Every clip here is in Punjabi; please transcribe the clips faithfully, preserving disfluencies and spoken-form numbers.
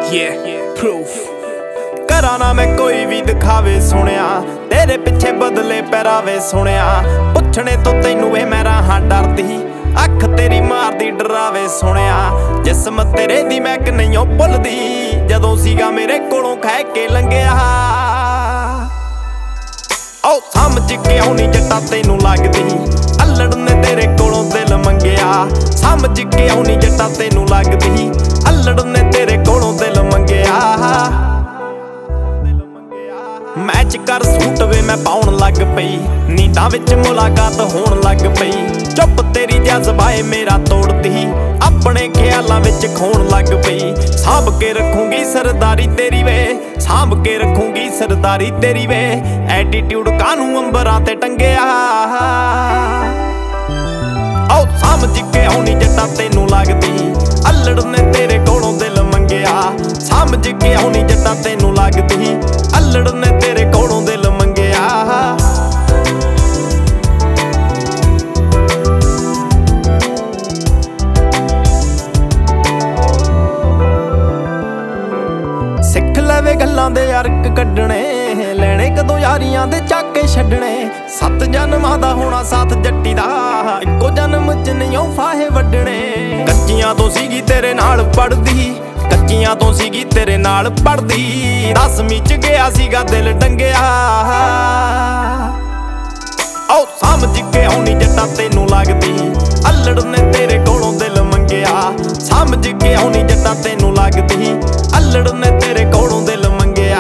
Yeah, proof. ਕਰਾਂ ਨਾ ਮੈਂ ਕੋਈ ਵੀ ਦਿਖਾਵੇ ਸੁਣਿਆ, ਤੇਰੇ ਪਿੱਛੇ ਬਦਲੇ ਪਹਿਰਾਵੇ ਸੁਣਿਆ। ਪੁੱਛਣੇ ਤੋਂ ਤੈਨੂੰ ਇਹ ਮੈਂ ਰਾਹਾਂ ਡਰਦੀ, ਅੱਖ ਤੇਰੀ ਮਾਰਦੀ ਡਰਾਵੇ ਸੁਣਿਆ। ਜਿਸਮ ਤੇਰੇ ਦੀ ਮੈਂ ਕਿ ਨਹੀਂ ਓ ਭੁੱਲਦੀ, ਜਦੋਂ ਸੀਗਾ ਮੇਰੇ ਕੋਲੋਂ ਖਹਿ ਕੇ ਲੰਘਿਆ। ਓ ਸਮਝ ਕਿਉਂ ਨਹੀਂ ਜੱਟਾ ਤੈਨੂੰ ਲੱਗਦੀ, ਅਲੜ ਨੇ ਤੇਰੇ ਕੋਲੋਂ ਦਿਲ ਮੰਗਿਆ। ਸਮਝ ਕਿਉਂ ਨਹੀਂ ਜੱਟਾ ਤੈਨੂੰ ਲੱਗਦੀ, ਅਲੜ ਨੇ ਤੇਰੇ ਕੋਲੋਂ ਦਿਲ ਮੰਗਿਆ। ਮੈਚ ਕਰ ਸੂਟ ਵੇ ਮੈਂ ਪਾਉਣ ਲੱਗ ਪਈ, ਨੀਂਦਾਂ ਵਿੱਚ ਮੁਲਾਕਾਤ ਹੋਣ ਲੱਗ ਪਈ। ਚੁੱਪ ਤੇਰੀ ਜਜ਼ਬਾਏ ਮੇਰਾ ਤੋੜਦੀ, ਆਪਣੇ ਖਿਆਲਾਂ ਵਿੱਚ ਖੋਣ ਲੱਗ ਪਈ। ਸਾਂਭ ਕੇ ਰੱਖੂੰਗੀ ਸਰਦਾਰੀ ਤੇਰੀ ਵੇ, ਸਾਂਭ ਕੇ ਰੱਖੂੰਗੀ ਸਰਦਾਰੀ ਤੇਰੀ ਵੇ। ਐਟੀਟਿਊਡ ਕਾਨੂੰ ਅੰਬਰਾਂ ਤੇ ਟੰਗਿਆ। ਓ ਸਮਝ ਕਿਉਂ ਨਹੀਂ ਜੱਟਾ ਤੈਨੂੰ ਲੱਗਦੀ, ਅਲੜ ਨੇ ਤੇਰੇ ਕੋਲੋਂ ਦਿਲ ਮੰਗਿਆ। ਸਮਝ ਕਿਉਂ ਨਹੀਂ ਜੱਟਾ ਤੈਨੂੰ ਲੱਗਦੀ, ਅਲੜ ਨੇ ਤੇਰੇ ਕੋਲੋਂ ਦਿਲ ਮੰਗਿਆ। ਸਿੱਖ ਲਵੇ ਗੱਲਾਂ ਦੇ ਅਰਕ ਕੱਢਣੇ, ਲੈਣੇ ਕਦੋਂ ਯਾਰੀਆਂ ਦੇ ਚਾਕੇ ਛੱਡਣੇ। ਸੱਤ ਜਨਮਾਂ ਦਾ ਹੋਣਾ ਸਾਥ ਜੱਟੀ ਦਾ, ਇੱਕੋ ਜਨਮ ਚ ਨਹੀਂ ਓ ਫਾਹੇ ਵੱਢਣੇ। ਕੱਚੀਆਂ ਤੋਂ ਸੀਗੀ ਤੇਰੇ ਨਾਲ ਪੜਦੀ, ਕੱਚੀਆਂ ਤੋਂ ਸੀਗੀ ਤੇਰੇ ਨਾਲ ਪੜਦੀ। ਦਸਵੀਂ ਚ ਗਿਆ ਸੀਗਾ ਦਿਲ ਡੰਗਿਆ। ਓ ਸਮਝ ਕਿਉਂ ਨਹੀਂ ਜੱਟਾ ਤੈਨੂੰ ਲੱਗਦੀ, ਅਲੜ ਨੇ ਤੇਰੇ ਕੋਲੋਂ ਦਿਲ ਮੰਗਿਆ। ਸਮਝ ਕਿਉਂ ਨਹੀਂ ਜੱਟਾ ਤੈਨੂੰ ਲੱਗਦੀ, ਅਲੜ ਨੇ ਤੇਰੇ ਕੋਲੋਂ ਦਿਲ ਮੰਗਿਆ।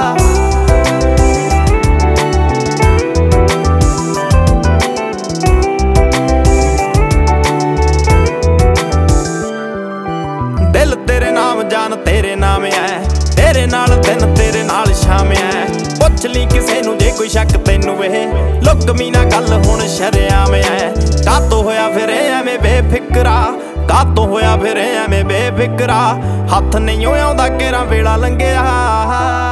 ਦਿਲ ਤੇਰੇ ਨਾਮ ਜਾਨ ਤੇਰੇ ਨਾਮ ਐ, ਤੇਰੇ ਨਾਲ ਦਿਨ ਤੇਰੇ ਨਾਲ ਸ਼ਾਮ ਐ। ਪੁੱਛ ਲਈ ਕਿਸੇ ਨੂੰ ਜੇ ਕੋਈ ਸ਼ੱਕ ਤੈਨੂੰ ਵੇ, ਲੁਕਮੀ ਨਾ ਗੱਲ ਹੁਣ ਸ਼ਰੇਆਮ ਐ। ਕਾਤੋਂ ਹੋਇਆ ਫਿਰ ਐਵੇਂ ਬੇਫਿਕਰਾ, ਕਾਤੋਂ ਹੋਇਆ ਫਿਰ ਐਵੇਂ ਬੇਫਿਕਰਾ। ਹੱਥ ਨਹੀਂ ਆਉਂਦਾ ਕੇਰਾ ਵੇਲਾ ਲੰਘਿਆ।